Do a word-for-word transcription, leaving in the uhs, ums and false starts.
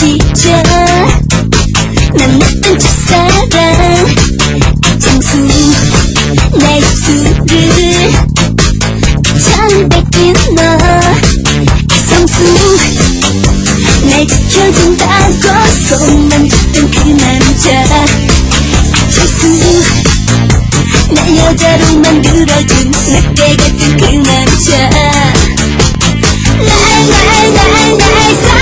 시절 난 나쁜 첫사랑 장수 내 입술을 처음 뺏긴 너 성수 날 지켜준다고 손만 잡던 그 남자 실수 날 여자로 만들어준 늑대 같은 그 남자 날 날 날 날